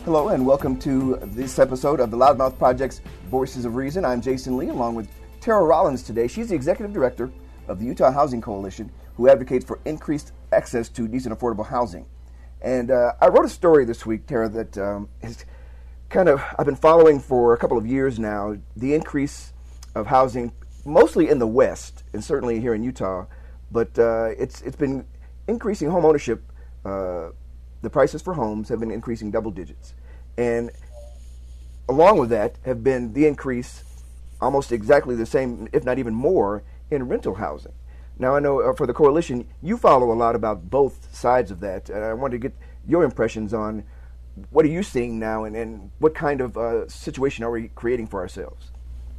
Hello and welcome to this episode of the Loudmouth Project's Voices of Reason. I'm Jason Lee along with Tara Rollins today. She's the Executive Director of the Utah Housing Coalition who advocates for increased access to decent affordable housing. And I wrote a story this week, Tara, that is I've been following for a couple of years now, the increase of housing, mostly in the West and certainly here in Utah, but it's been increasing home ownership. The prices for homes have been increasing double digits. And along with that have been the increase, almost exactly the same, if not even more, in rental housing. Now, I know for the coalition, you follow a lot about both sides of that. And I wanted to get your impressions on what are you seeing now and what kind of situation are we creating for ourselves?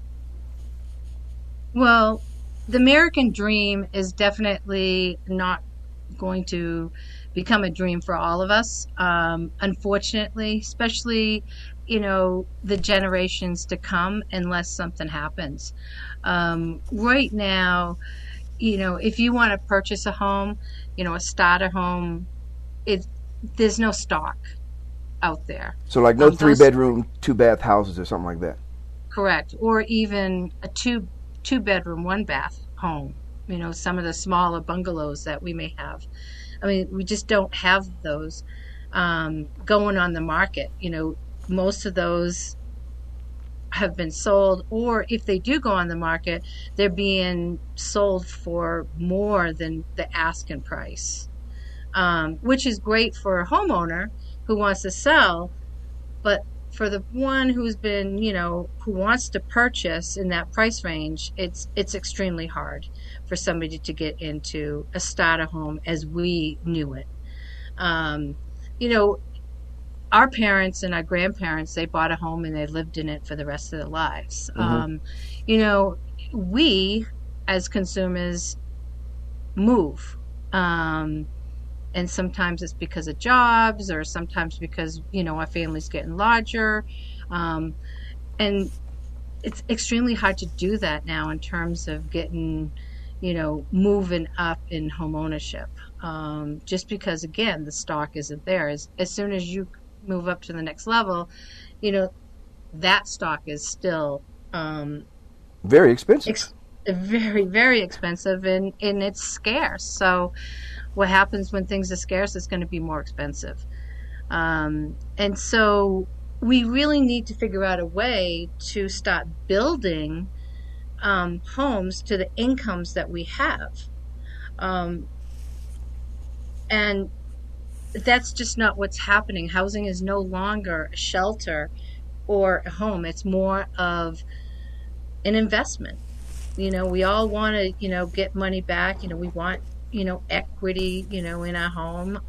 Well, the American dream is definitely not going to become a dream for all of us, unfortunately, especially, the generations to come, unless something happens. Right now, if you want to purchase a home, a starter home, there's no stock out there. So like no 3-bedroom, 2-bath houses or something like that? Correct. Or even a two-bedroom, 1-bath home. Some of the smaller bungalows that we may have. I mean, we just don't have those going on the market. Most of those have been sold, or if they do go on the market, they're being sold for more than the asking price, which is great for a homeowner who wants to sell, but for the one who's been, who wants to purchase in that price range, it's extremely hard for somebody to get into a starter home as we knew it. Our parents and our grandparents, they bought a home and they lived in it for the rest of their lives. Mm-hmm. We as consumers move. And sometimes it's because of jobs, or sometimes because, our family's getting larger. And it's extremely hard to do that now in terms of getting, moving up in home ownership. Just because, again, the stock isn't there. As soon as you move up to the next level, that stock is still very expensive. Very, very expensive, and it's scarce. So what happens when things are scarce is going to be more expensive. And so we really need to figure out a way to start building homes to the incomes that we have. And that's just not what's happening. Housing is no longer a shelter or a home. It's more of an investment. We all want to, get money back. We want, equity, in our home.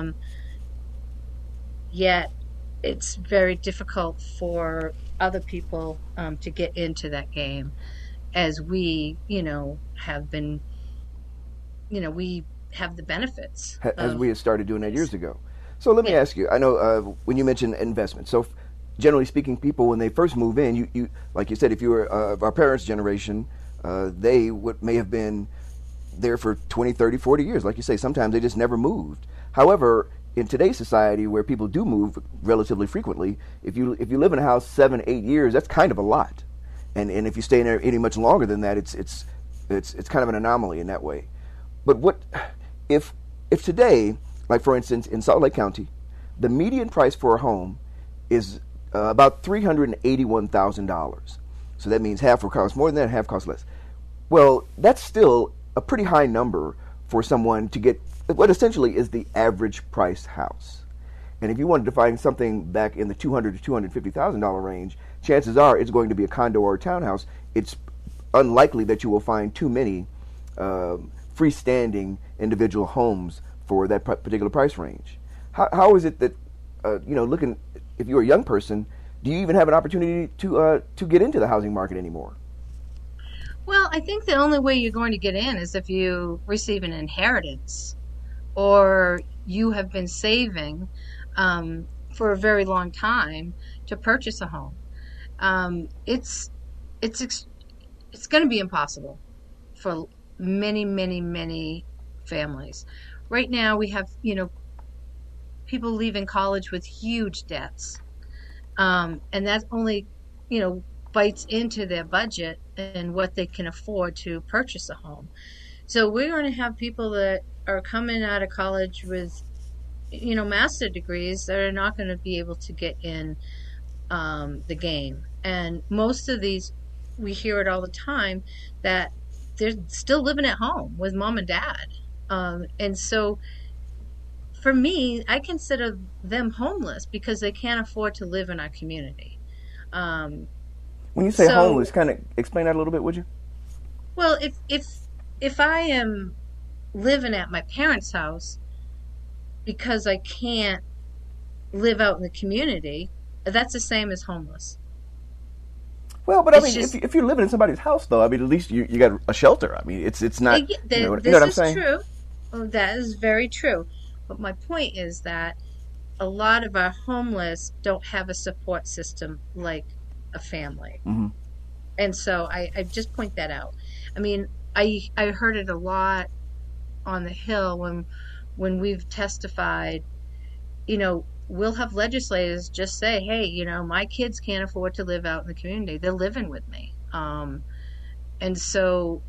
Yet it's very difficult for other people to get into that game, as we, have been, we have the benefits. As we had started doing that years ago. So let me ask you, I know when you mentioned investment, so generally speaking, people, when they first move in, you like you said, if you were of our parents' generation, they may have been there for 20, 30, 40 years. Like you say, sometimes they just never moved. However, in today's society where people do move relatively frequently, if you live in a house 7, 8 years, that's kind of a lot. And if you stay in there any much longer than that, it's kind of an anomaly in that way. But what if today, like for instance in Salt Lake County, the median price for a home is about $381,000. So that means half will cost more than that, half costs less. Well, that's still a pretty high number for someone to get what essentially is the average price house. And if you wanted to find something back in the $200,000 to $250,000 range, chances are it's going to be a condo or a townhouse. It's unlikely that you will find too many freestanding individual homes for that particular price range. How is it that, looking, if you're a young person, do you even have an opportunity to get into the housing market anymore? Well, I think the only way you're going to get in is if you receive an inheritance, or you have been saving for a very long time to purchase a home. It's going to be impossible for many, many, many families. Right now we have, people leaving college with huge debts. And that only, you know, bites into their budget and what they can afford to purchase a home. So we're going to have people that are coming out of college with, you know, master degrees that are not going to be able to get in the game. And most of these, we hear it all the time that they're still living at home with mom and dad. And so for me, I consider them homeless because they can't afford to live in our community. Um, When you say so, homeless, kind of explain that a little bit, would you? well, if I am living at my parents' house because I can't live out in the community, that's the same as homeless. Well, but I It's mean, just if you're living in somebody's house, though, I mean, at least you got a shelter. I mean, it's not, you know this what I'm is saying? true. Oh, that is very true. But my point is that a lot of our homeless don't have a support system like a family. Hmm. And so I just point that out. I mean, I heard it a lot on the Hill when we've testified, you know, we'll have legislators just say, hey, you know, my kids can't afford to live out in the community. They're living with me. And so,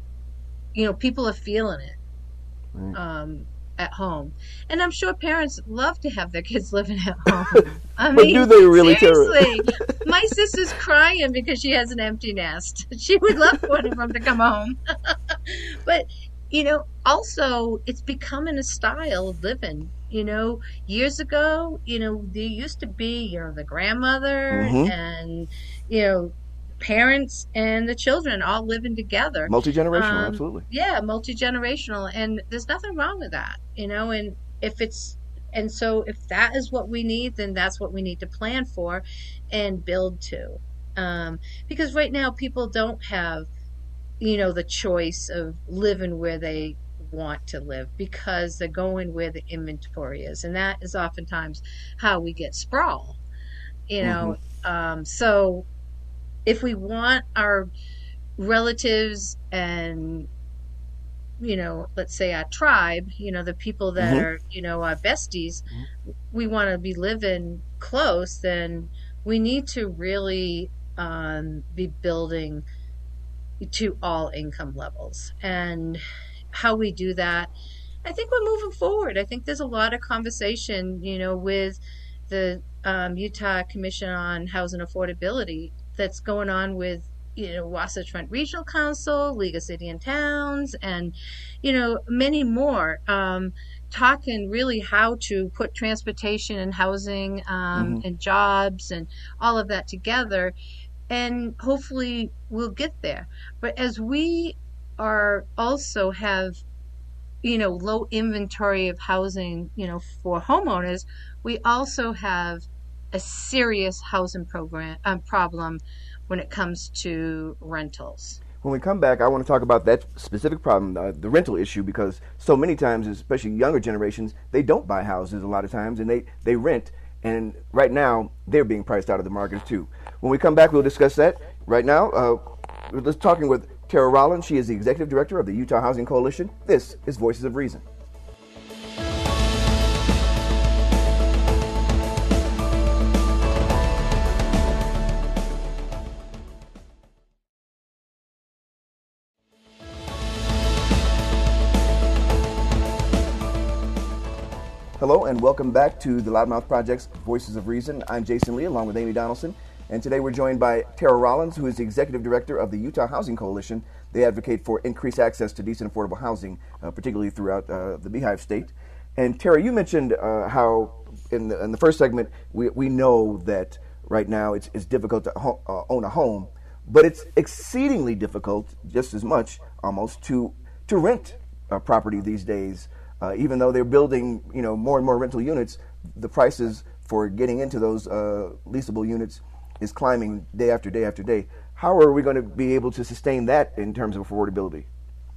you know, people are feeling it Right. at home. And I'm sure parents love to have their kids living at home. I But do mean, they really, Tara? seriously, my sister's crying because she has an empty nest. She would love one of them to come home. But, you know, also it's becoming a style of living. You know, years ago, you know, there used to be, you know, the grandmother Hmm. and, you know, parents and the children all living together. Multi-generational, absolutely. Yeah, multi-generational, and there's nothing wrong with that, you know, and if it's and so if that is what we need, then that's what we need to plan for and build to. Because right now people don't have, you know, the choice of living where they want to live because they're going where the inventory is, and that is oftentimes how we get sprawl, you Hmm. know. So if we want our relatives and, you know, let's say our tribe, you know, the people that Hmm. are, you know, our besties, we want to be living close, then we need to really be building to all income levels. And how we do that, I think we're moving forward. I think there's a lot of conversation, you know, with the Utah Commission on Housing Affordability that's going on with, you know, Wasatch Front Regional Council, League of City and Towns, and, you know, many more. Talking really how to put transportation and housing Hmm. and jobs and all of that together, and hopefully we'll get there. But as we are also have, you know, low inventory of housing, you know, for homeowners, we also have a serious housing program problem when it comes to rentals. When we come back, I want to talk about that specific problem, the rental issue, because so many times, especially younger generations, they don't buy houses a lot of times, and they rent. And right now, they're being priced out of the market too. When we come back, we'll discuss that. Right now, we're talking with Tara Rollins. She is the executive director of the Utah Housing Coalition. This is Voices of Reason. Hello and welcome back to the Loudmouth Project's Voices of Reason. I'm Jason Lee along with Amy Donaldson, and today we're joined by Tara Rollins, who is the executive director of the Utah Housing Coalition. They advocate for increased access to decent affordable housing, particularly throughout the Beehive State. And Tara, you mentioned how in the first segment we know that right now it's difficult to own a home, but it's exceedingly difficult, just as much almost, to rent a property these days. Even though they're building, you know, more and more rental units, the prices for getting into those leasable units is climbing day after day after day. How are we going to be able to sustain that in terms of affordability?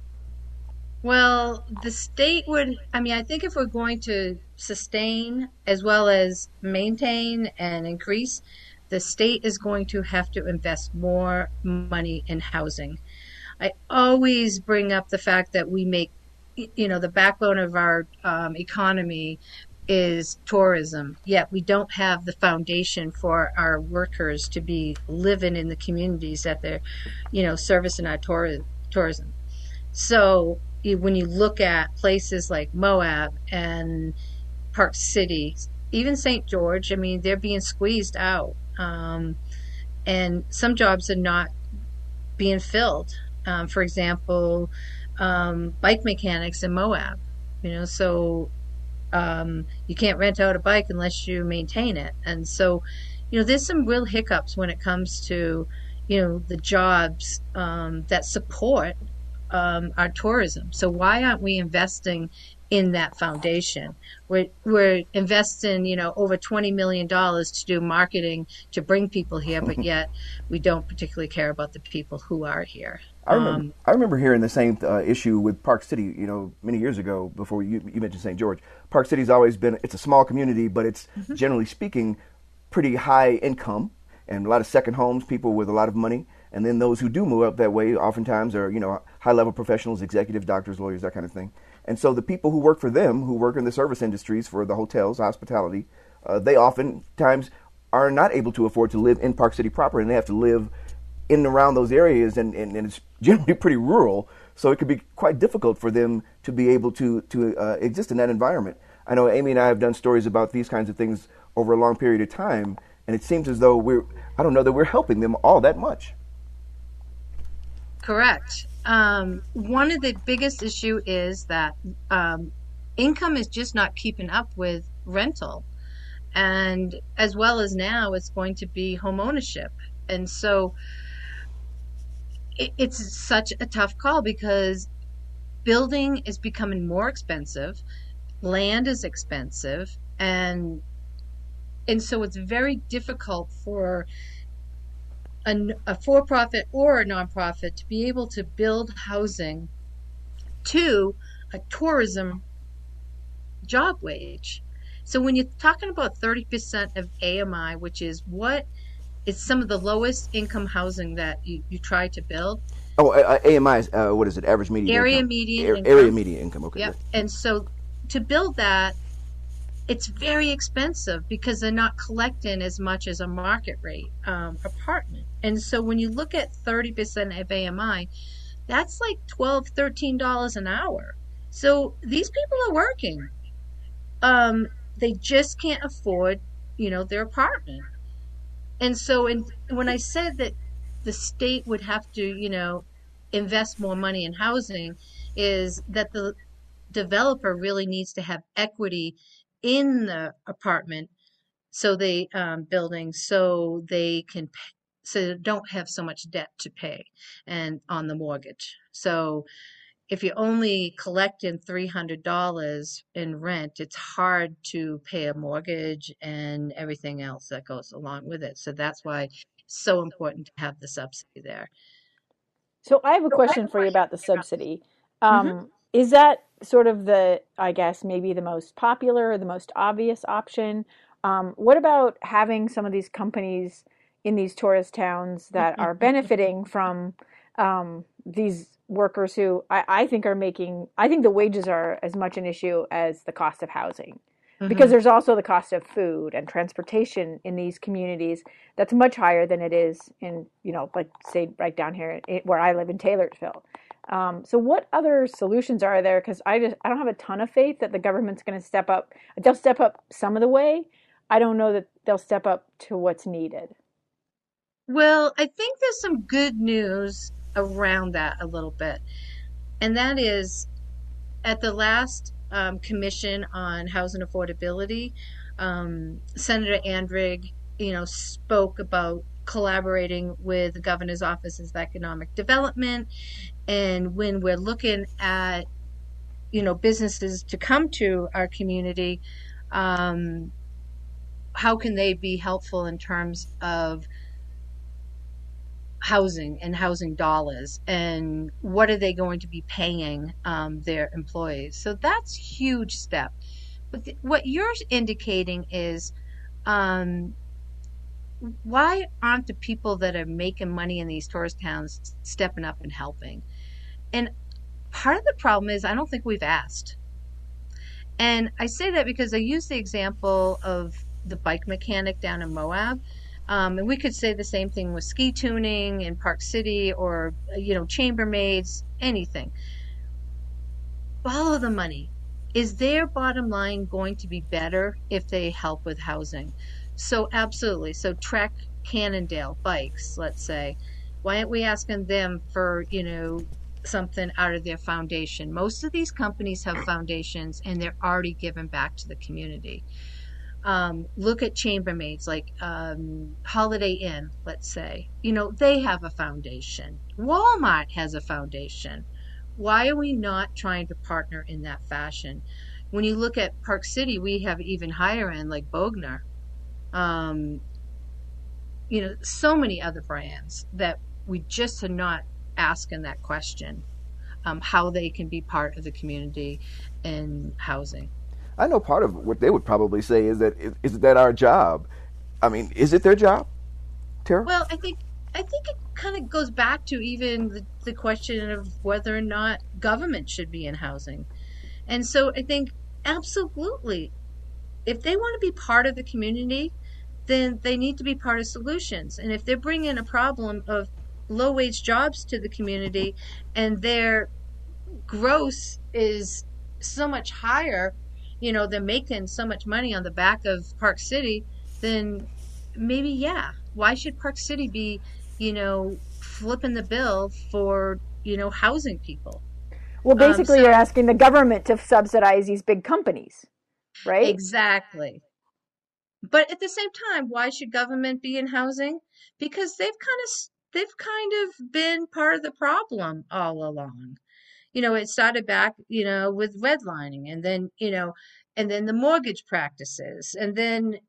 Well, the state would, I mean, I think if we're going to sustain as well as maintain and increase, the state is going to have to invest more money in housing. I always bring up the fact that we make, you know, the backbone of our economy is tourism. Yet we don't have the foundation for our workers to be living in the communities that they're, servicing our tourism. So when you look at places like Moab and Park City, even St. George, I mean, they're being squeezed out. And some jobs are not being filled. For example, bike mechanics in Moab, so you can't rent out a bike unless you maintain it. And so, there's some real hiccups when it comes to, the jobs that support our tourism. So why aren't we investing in that foundation? We're investing, over $20 million to do marketing to bring people here, but yet we don't particularly care about the people who are here. I remember hearing the same issue with Park City, many years ago before you mentioned St. George. Park City's always been, it's a small community, but it's generally speaking pretty high income and a lot of second homes, people with a lot of money. And then those who do move up that way oftentimes are, high-level professionals, executives, doctors, lawyers, that kind of thing. And so the people who work for them, who work in the service industries for the hotels, hospitality, they oftentimes are not able to afford to live in Park City proper, and they have to live in and around those areas, and it's generally pretty rural, so it could be quite difficult for them to be able to exist in that environment. I know Amy and I have done stories about these kinds of things over a long period of time, and it seems as though I don't know that we're helping them all that much. Correct. One of the biggest issue is that income is just not keeping up with rental. And as well as now, it's going to be home ownership. And so it's such a tough call because building is becoming more expensive, land is expensive, and so it's very difficult for a for-profit or a nonprofit to be able to build housing to a tourism job wage. So when you're talking about 30% of AMI, which is it's some of the lowest income housing that you try to build. Oh, AMI is, what is it, average median area income? Median income. Area median income, okay. Yep. And so to build that, it's very expensive because they're not collecting as much as a market rate apartment. And so when you look at 30% of AMI, that's like $12, $13 an hour. So these people are working. They just can't afford, their apartment. And so when I said that the state would have to, invest more money in housing, is that the developer really needs to have equity in the apartment building so they can so they don't have so much debt to pay and on the mortgage. So if you're only collecting $300 in rent, it's hard to pay a mortgage and everything else that goes along with it. So that's why it's so important to have the subsidy there. So I have a question for you about the subsidy. Mm-hmm. Is that sort of I guess, maybe the most popular or the most obvious option? What about having some of these companies in these tourist towns that are benefiting from these workers who I think the wages are as much an issue as the cost of housing. Because there's also the cost of food and transportation in these communities that's much higher than it is in, like say right down here where I live in Taylorsville. So what other solutions are there? Because I don't have a ton of faith that the government's going to step up. They'll step up some of the way. I don't know that they'll step up to what's needed. Well, I think there's some good news around that a little bit. And that is at the last Commission on Housing Affordability, Senator Andrig, spoke about collaborating with the Governor's Office of Economic Development. And when we're looking at, businesses to come to our community, how can they be helpful in terms of housing and housing dollars, and what are they going to be paying their employees? So that's a huge step. But what you're indicating is why aren't the people that are making money in these tourist towns stepping up and helping? And part of the problem is I don't think we've asked. And I say that because I use the example of the bike mechanic down in Moab. And we could say the same thing with ski tuning in Park City or, chambermaids, anything. Follow the money. Is their bottom line going to be better if they help with housing? So absolutely. So Trek, Cannondale, bikes, let's say. Why aren't we asking them for, something out of their foundation? Most of these companies have foundations and they're already giving back to the community. Look at chambermaids like Holiday Inn, let's say. They have a foundation. Walmart has a foundation. Why are we not trying to partner in that fashion? When you look at Park City, we have even higher end like Bogner. So many other brands that we just are not asking that question, how they can be part of the community and housing. I know part of what they would probably say is that is that our job? I mean, is it their job, Tara? Well, I think it kind of goes back to even the question of whether or not government should be in housing. And so I think absolutely, if they want to be part of the community, then they need to be part of solutions. And if they're bringing a problem of low wage jobs to the community and their gross is so much higher, they're making so much money on the back of Park City, then maybe, yeah, why should Park City be, flipping the bill for, housing people? Well, basically, you're asking the government to subsidize these big companies, right? Exactly. But at the same time, why should government be in housing? Because they've kind of been part of the problem all along. It started back, with redlining and then the mortgage practices. And then,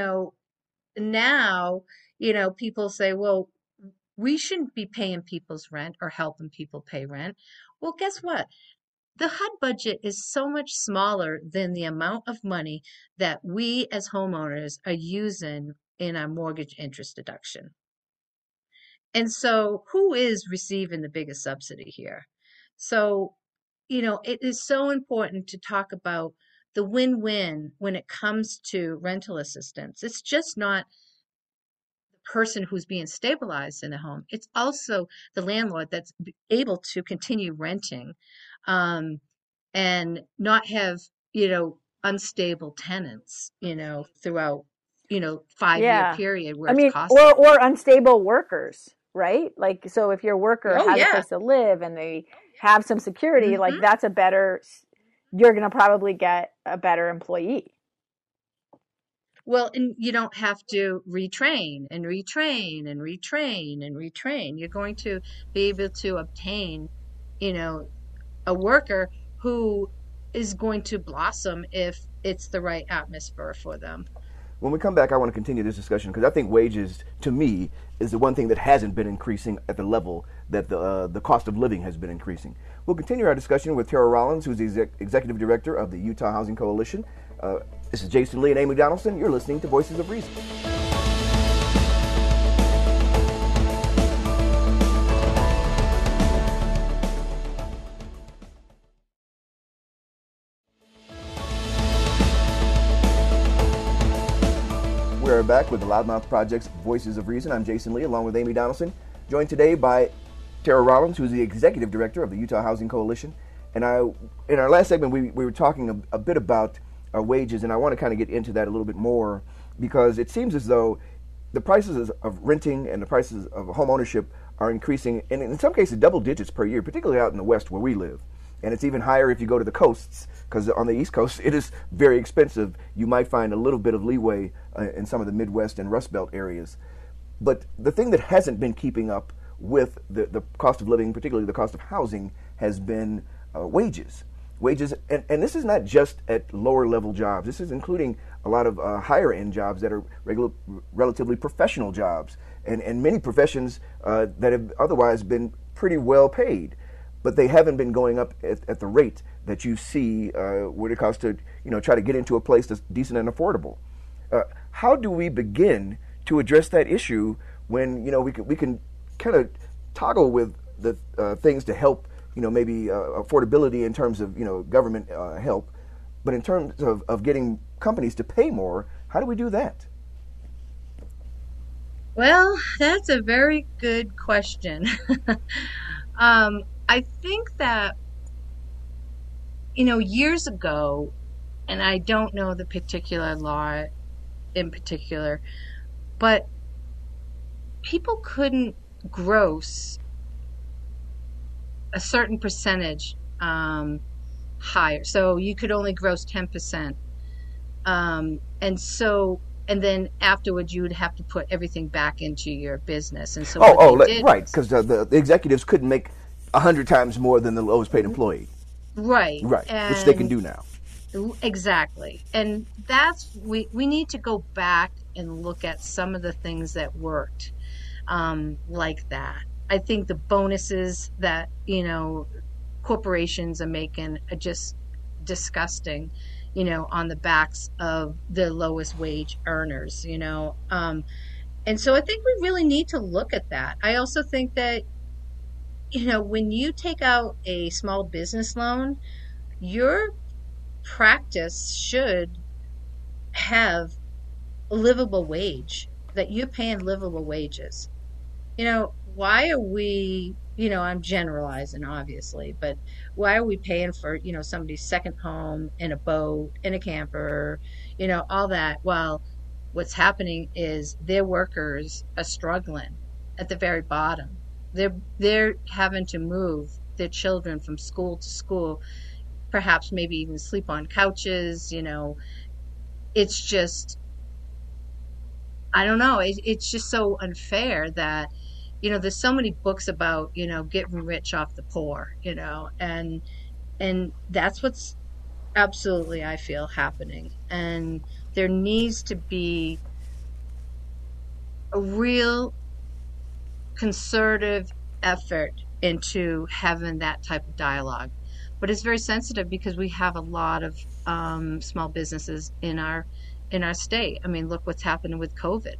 now, people say, well, we shouldn't be paying people's rent or helping people pay rent. Well, guess what? The HUD budget is so much smaller than the amount of money that we as homeowners are using in our mortgage interest deduction. And so who is receiving the biggest subsidy here? So, it is so important to talk about the win-win when it comes to rental assistance. It's just not the person who's being stabilized in the home. It's also the landlord that's able to continue renting, and not have, unstable tenants, throughout, 5-year period where it's costing. Or unstable workers, right? Like, so if your worker has a place to live and they have some security, like you're going to probably get a better employee. Well, and you don't have to retrain and retrain and retrain and retrain. You're going to be able to obtain, a worker who is going to blossom if it's the right atmosphere for them. When we come back, I want to continue this discussion because I think wages, to me, is the one thing that hasn't been increasing at the level that the cost of living has been increasing. We'll continue our discussion with Tara Rollins, who's the Executive Director of the Utah Housing Coalition. This is Jason Lee and Amy Donaldson. You're listening to Voices of Reason. We're back with the Loudmouth Project's Voices of Reason. I'm Jason Lee, along with Amy Donaldson, joined today by Tara Rollins, who's the Executive Director of the Utah Housing Coalition. And in our last segment, we were talking a bit about our wages, and I want to kind of get into that a little bit more because it seems as though the prices of renting and the prices of home ownership are increasing, and in some cases double digits per year, particularly out in the West where we live. And it's even higher if you go to the coasts, because on the East Coast it is very expensive. You might find a little bit of leeway in some of the Midwest and Rust Belt areas. But the thing that hasn't been keeping up with the cost of living, particularly the cost of housing, has been wages. Wages, and this is not just at lower level jobs. This is including a lot of higher end jobs that are relatively professional jobs, and many professions that have otherwise been pretty well paid. But they haven't been going up at the rate that you see what it costs to try to get into a place that's decent and affordable. How do we begin to address that issue when we can kind of toggle with the things to help maybe affordability in terms of government help, But in terms of getting companies to pay more, how do we do that? Well, that's a very good question. I think that, years ago, and I don't know the particular law in particular, but people couldn't gross a certain percentage higher. So you could only gross 10%. And then afterwards you would have to put everything back into your business. And so right, because the executives couldn't make 100 times more than the lowest paid employee. Right. Which they can do now. Exactly. And we need to go back and look at some of the things that worked like that. I think the bonuses that, corporations are making are just disgusting, on the backs of the lowest wage earners, and so I think we really need to look at that. I also think that, when you take out a small business loan, your practice should have a livable wage, that you're paying livable wages. Why are we, I'm generalizing obviously, but why are we paying for, somebody's second home in a boat, in a camper, all that, while what's happening is their workers are struggling at the very bottom. They're having to move their children from school to school, perhaps maybe even sleep on couches, it's just, I don't know, it's just so unfair that, there's so many books about, getting rich off the poor, and that's what's absolutely, I feel, happening. And there needs to be a real concerted effort into having that type of dialogue. But it's very sensitive because we have a lot of small businesses in our state. I mean, look what's happening with COVID.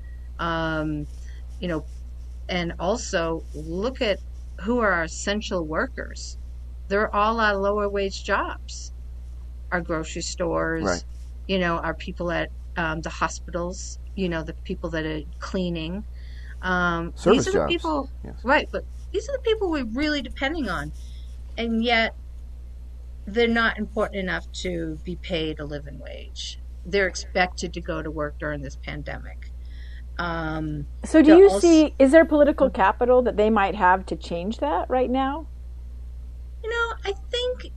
And also look at who are our essential workers. They're all our lower wage jobs. Our grocery stores, right. Our people at the hospitals, the people that are cleaning. Service these are the jobs. people, yes. Right, but these are the people we're really depending on. And yet they're not important enough to be paid a living wage. They're expected to go to work during this pandemic. So do you see, is there political capital that they might have to change that right now? I think,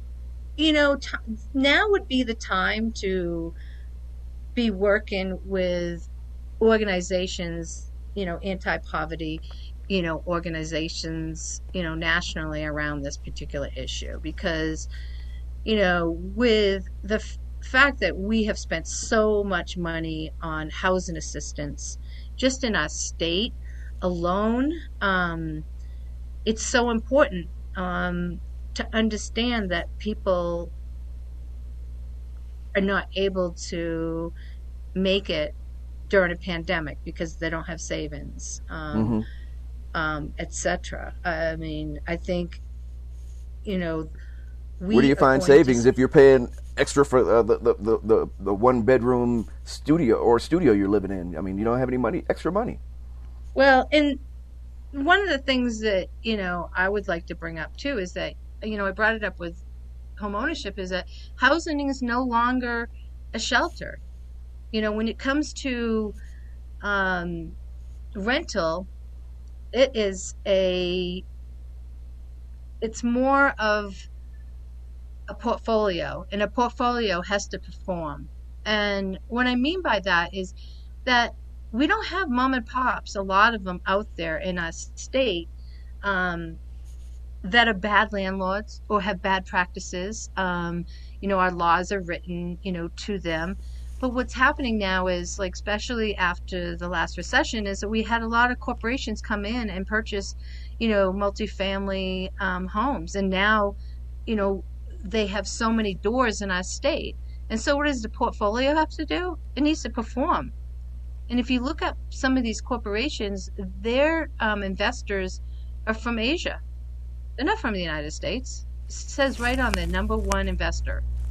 now would be the time to be working with organizations, anti-poverty, organizations, nationally around this particular issue. Because, with the fact that we have spent so much money on housing assistance just in our state alone, it's so important to understand that people are not able to make it during a pandemic because they don't have savings, etc. I mean, I think, where do you find savings if you're paying extra for the one bedroom studio you're living in? I mean, you don't have any extra money. Well, and one of the things that, I would like to bring up too is that, I brought it up with home ownership, is that housing is no longer a shelter. When it comes to rental, it's more of a portfolio, and a portfolio has to perform. And what I mean by that is that we don't have mom and pops, a lot of them out there in our state, that are bad landlords or have bad practices. Our laws are written, to them. But what's happening now is, like, especially after the last recession, is that we had a lot of corporations come in and purchase, multifamily homes. And now, they have so many doors in our state. And so what does the portfolio have to do? It needs to perform. And if you look at some of these corporations, their investors are from Asia. They're not from the United States. It says right on there, number one investor.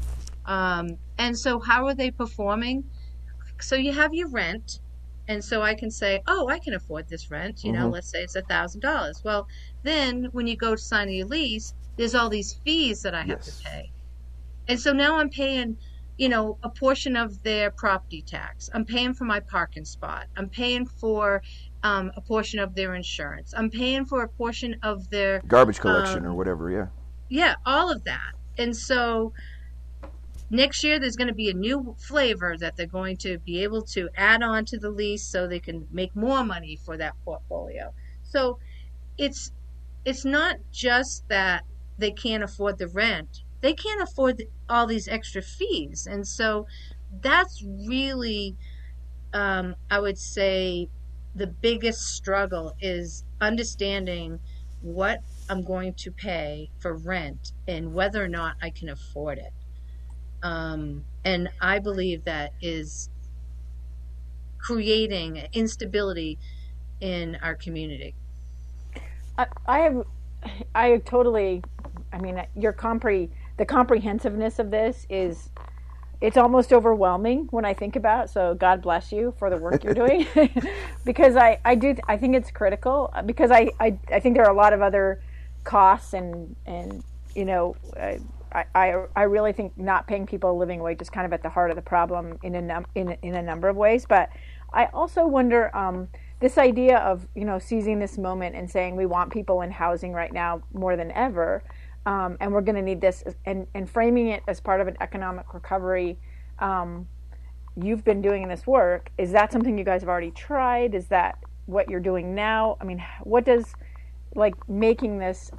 And so how are they performing? So you have your rent, and so I can say, oh, I can afford this rent. Mm-hmm. Let's say it's $1,000. Well, then when you go to sign your lease, there's all these fees that I have to Yes. pay. And so now I'm paying, a portion of their property tax. I'm paying for my parking spot. I'm paying for a portion of their insurance. I'm paying for a portion of their, Garbage collection or um, whatever. Yeah. yeah, all of that. And so next year there's going to be a new flavor that they're going to be able to add on to the lease so they can make more money for that portfolio. So it's it's not just that they can't afford the rent. They can't afford all these extra fees. And so that's really, I would say, the biggest struggle is understanding what I'm going to pay for rent and whether or not I can afford it. And I believe that is creating instability in our community. I have, I totally, I mean, the comprehensiveness of this is, it's almost overwhelming when I think about it. So God bless you for the work you're doing, because I think it's critical, because I think there are a lot of other costs and you know, I really think not paying people a living wage is kind of at the heart of the problem in a number of ways. But I also wonder, this idea of, seizing this moment and saying we want people in housing right now more than ever, and we're going to need this, and framing it as part of an economic recovery. You've been doing this work. Is that something you guys have already tried? Is that what you're doing now? I mean, what does, like, making this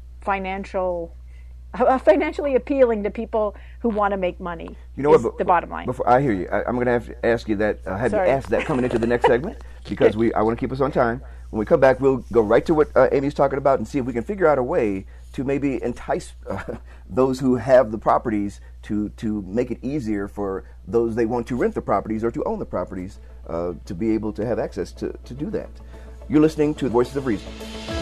financially appealing to people who want to make money, is the bottom line? Before I hear you, I'm going to have to ask you that. Have you asked that coming into the next segment, because I want to keep us on time. When we come back, we'll go right to what Amy's talking about and see if we can figure out a way to maybe entice those who have the properties to make it easier for those they want to rent the properties or to own the properties to be able to have access to do that. You're listening to Voices of Reason.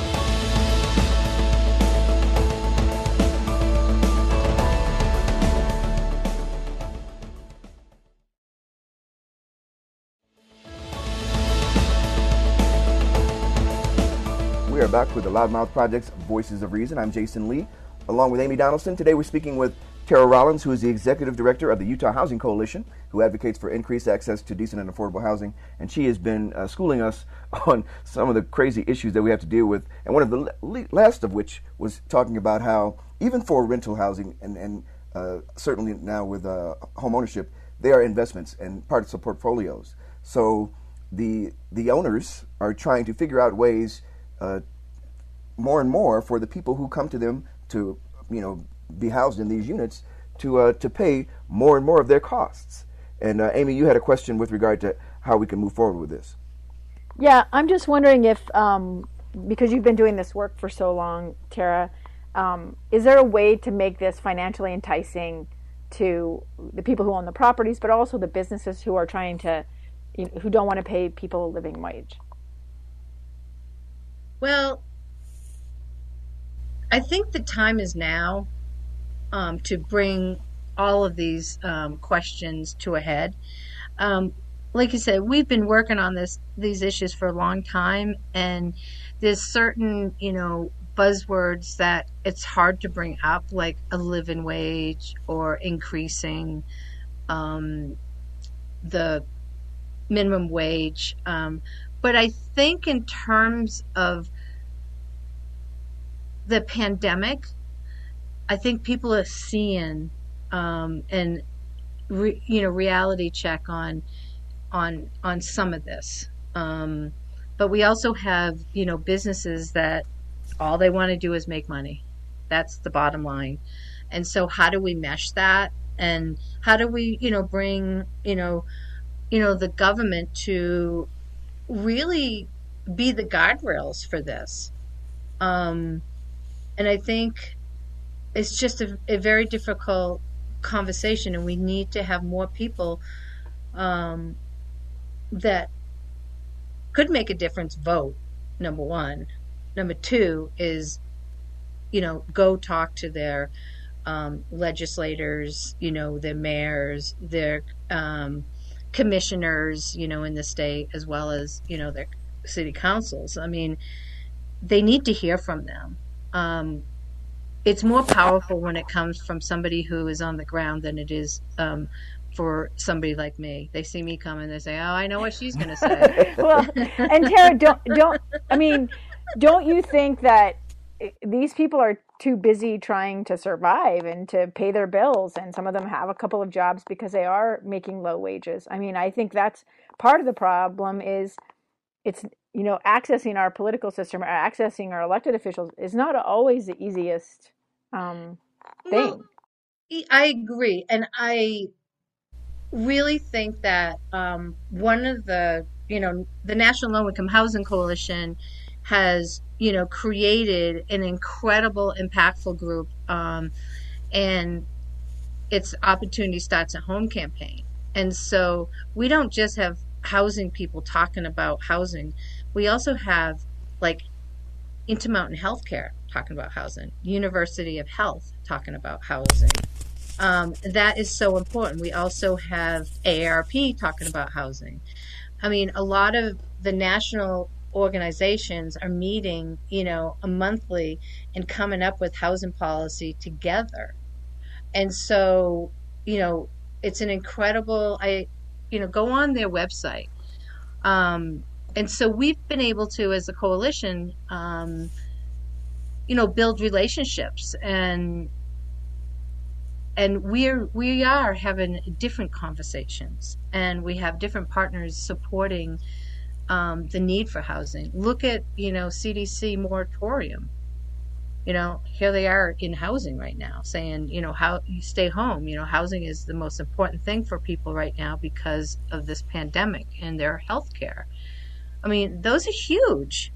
We are back with the Loudmouth Project's Voices of Reason. I'm Jason Lee, along with Amy Donaldson. Today we're speaking with Tara Rollins, who is the Executive Director of the Utah Housing Coalition, who advocates for increased access to decent and affordable housing. And she has been schooling us on some of the crazy issues that we have to deal with. And one of the last of which was talking about how even for rental housing and certainly now with home ownership, they are investments and parts of portfolios. So the owners are trying to figure out ways more and more for the people who come to them to, be housed in these units to pay more and more of their costs. And Amy, you had a question with regard to how we can move forward with this. Yeah, I'm just wondering if, because you've been doing this work for so long, Tara, is there a way to make this financially enticing to the people who own the properties, but also the businesses who are trying to, who don't want to pay people a living wage? Well, I think the time is now to bring all of these questions to a head. Like you said, we've been working on these issues for a long time, and there's certain, buzzwords that it's hard to bring up, like a living wage or increasing the minimum wage. But I think in terms of the pandemic, I think people are seeing and reality check on some of this. But we also have businesses that all they want to do is make money. That's the bottom line. And so how do we mesh that? And how do we bring the government to really be the guardrails for this? And I think it's just a very difficult conversation, and we need to have more people that could make a difference vote, number one. Number two is, go talk to their legislators, their mayors, their commissioners, in the state, as well as, their city councils. I mean, they need to hear from them. It's more powerful when it comes from somebody who is on the ground than it is for somebody like me. They see me come and they say, "Oh, I know what she's going to say." Well, and Tara, don't you think that these people are too busy trying to survive and to pay their bills, and some of them have a couple of jobs because they are making low wages? I mean, I think that's part of the problem. Is it's accessing our political system or accessing our elected officials is not always the easiest thing. Well, I agree, and I really think that one of the National Low Income Housing Coalition has created an incredible, impactful group, and it's Opportunity Starts at Home campaign. And so we don't just have housing people talking about housing. We also have like Intermountain Healthcare talking about housing, University of Health talking about housing. That is so important. We also have AARP talking about housing. I mean, a lot of the national organizations are meeting, a monthly and coming up with housing policy together. And so, it's an incredible, go on their website. And so we've been able to, as a coalition, build relationships, and we are having different conversations, and we have different partners supporting the need for housing. Look at CDC moratorium. Here they are in housing right now, saying how you stay home. Housing is the most important thing for people right now because of this pandemic and their health care. I mean, those are huge.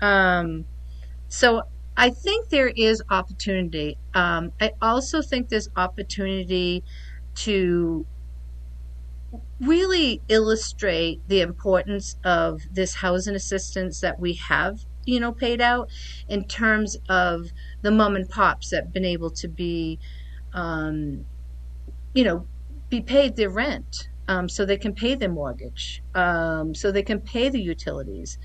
So I think there is opportunity. I also think there's opportunity to really illustrate the importance of this housing assistance that we have, paid out, in terms of the mom and pops that have been able to be paid their rent, so they can pay their mortgage, so they can pay the utilities.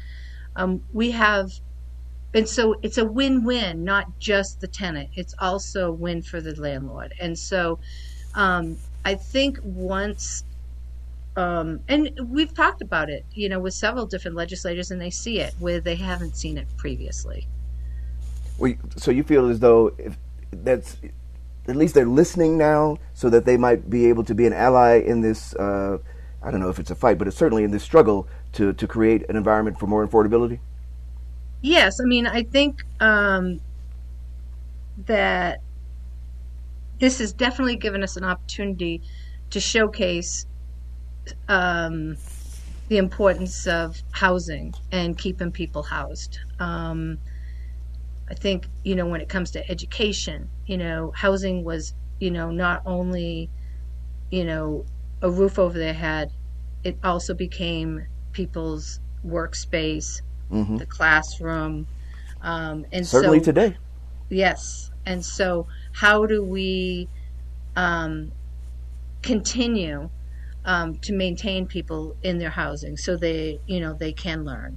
And so it's a win-win, not just the tenant. It's also a win for the landlord. And so I think once, and we've talked about it, with several different legislators, and they see it where they haven't seen it previously. Well, so you feel as though that's, at least they're listening now, so that they might be able to be an ally in this, I don't know if it's a fight, but it's certainly in this struggle to create an environment for more affordability? Yes, I mean, I think that this has definitely given us an opportunity to showcase the importance of housing and keeping people housed. I think, when it comes to education, housing was, not only, a roof over their head, it also became people's workspace, the classroom, and certainly so, today. Yes, and so how do we continue to maintain people in their housing so they can learn?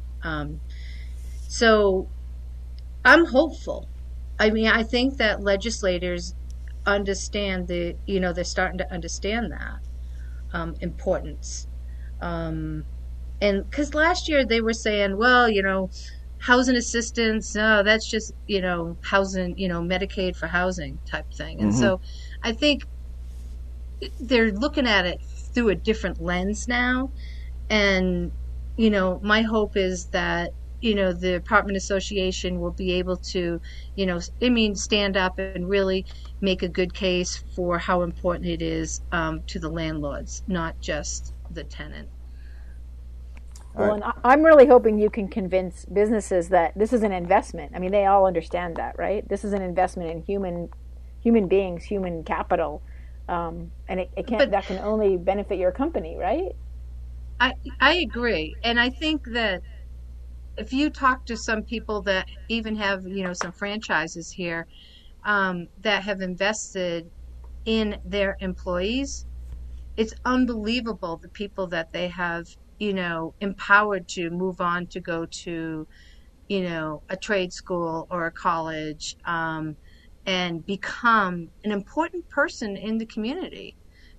So I'm hopeful. I mean, I think that legislators understand they're starting to understand that importance. And because last year they were saying, well, housing assistance, no, that's just, housing, Medicaid for housing type thing. And so I think they're looking at it through a different lens now. And, my hope is that, the apartment association will be able to, stand up and really make a good case for how important it is to the landlords, not just the tenant. Well, and I'm really hoping you can convince businesses that this is an investment. I mean, they all understand that, right? This is an investment in human beings, human capital, and that can only benefit your company, right? I agree, and I think that if you talk to some people that even have some franchises here, that have invested in their employees. It's unbelievable the people that they have, empowered to move on to go to, a trade school or a college, and become an important person in the community,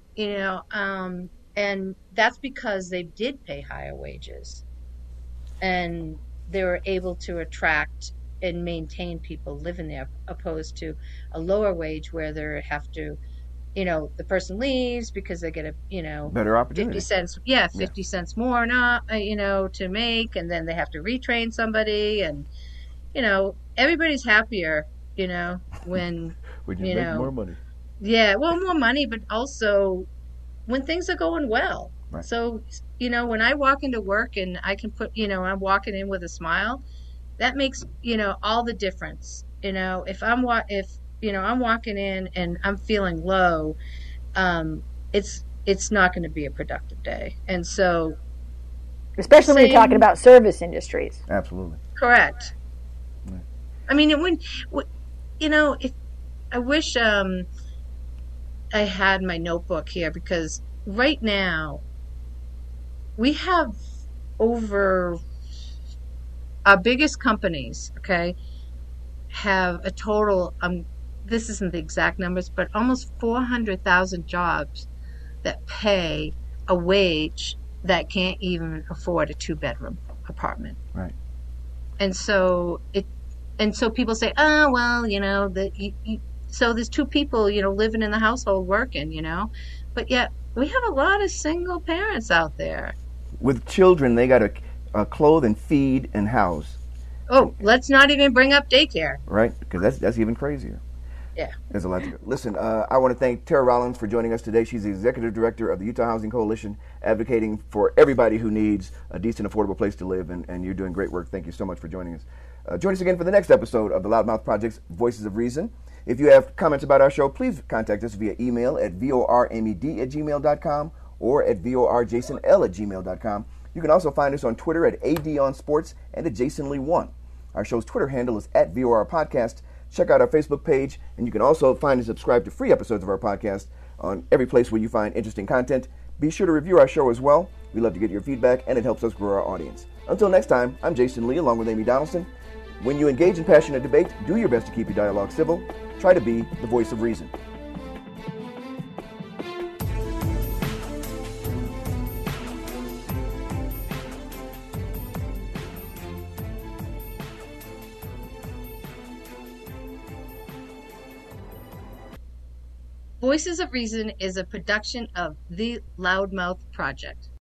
and that's because they did pay higher wages and they were able to attract and maintain people living there opposed to a lower wage where they have to, the person leaves because they get better opportunity. 50 cents, 50 cents more, not, to make, and then they have to retrain somebody, and, everybody's happier, when, When you make more money. Yeah, well, more money, but also when things are going well. Right. So, when I walk into work and I can put, I'm walking in with a smile, that makes, all the difference. If I'm walking in and I'm feeling low, it's not going to be a productive day. And so, especially when you're talking about service industries. Absolutely. Correct. Right. I mean, if I wish I had my notebook here, because right now we have over our biggest companies, okay, have a total, this isn't the exact numbers, but almost 400,000 jobs that pay a wage that can't even afford a 2-bedroom apartment. Right. And so people say, oh, well, so there's 2 people, living in the household working, but yet we have a lot of single parents out there. With children, they got to clothe and feed and house. Oh, let's not even bring up daycare. Right, because that's even crazier. Yeah. There's a lot to go. Listen, I want to thank Tara Rollins for joining us today. She's the Executive Director of the Utah Housing Coalition, advocating for everybody who needs a decent, affordable place to live, and you're doing great work. Thank you so much for joining us. Join us again for the next episode of the Loudmouth Project's Voices of Reason. If you have comments about our show, please contact us via email at vormed@gmail.com or at vorjasonl@gmail.com. You can also find us on Twitter at ADOnSports and at JasonLee1. Our show's Twitter handle is at VOR Podcast. Check out our Facebook page, and you can also find and subscribe to free episodes of our podcast on every place where you find interesting content. Be sure to review our show as well. We love to get your feedback, and it helps us grow our audience. Until next time, I'm Jason Lee, along with Amy Donaldson. When you engage in passionate debate, do your best to keep your dialogue civil. Try to be the voice of reason. Voices of Reason is a production of the Loudmouth Project.